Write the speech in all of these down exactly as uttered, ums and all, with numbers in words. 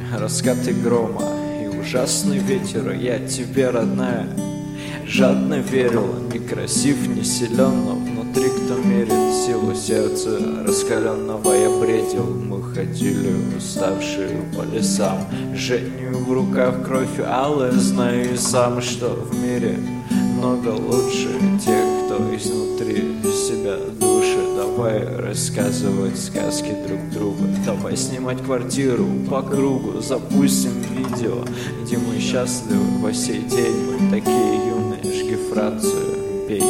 раскаты грома и ужасный ветер. Я тебе, родная, жадно верил, не красив, не силен, но внутри кто мерит силу сердца раскаленного. Я бредил, мы ходили уставшие по лесам, жизнью в руках кровь алая. Знаю и сам, что в мире много лучше тех, кто изнутри себя души. Давай рассказывать сказки друг другу, давай снимать квартиру по кругу, запустим видео, где мы счастливы во сей день. Мы такие юные, жги фрацию, пей.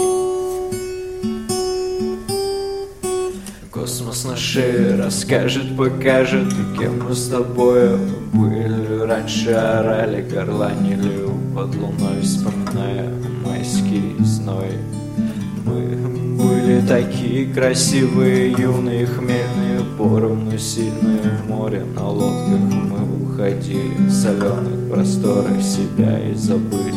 Космос на шее расскажет, покажет, кем мы с тобою были раньше, орали, горланили под луной, вспоминая майский зной. Мы были такие красивые, юные, хмельные, поровну сильные в море. На лодках мы уходили, в соленых просторах себя и забыли.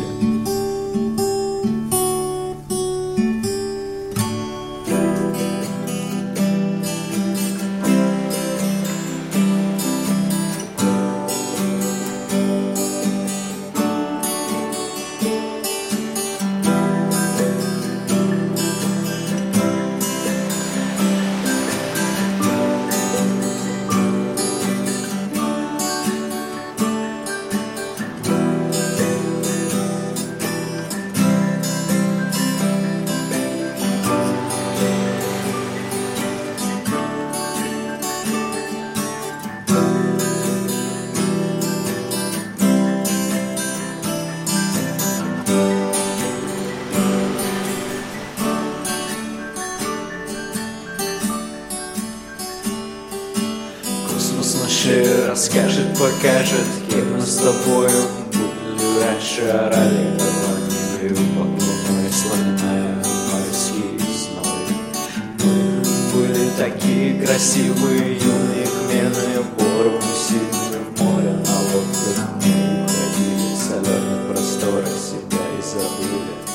Космос на шее расскажет, покажет, кем мы с тобою были раньше, орали, горланили под луной, вспоминая майский зной. Мы были такие красивые, юные, хмельные, поровну сильные в море. На лодках мы уходили, в соленых просторах себя и забыли.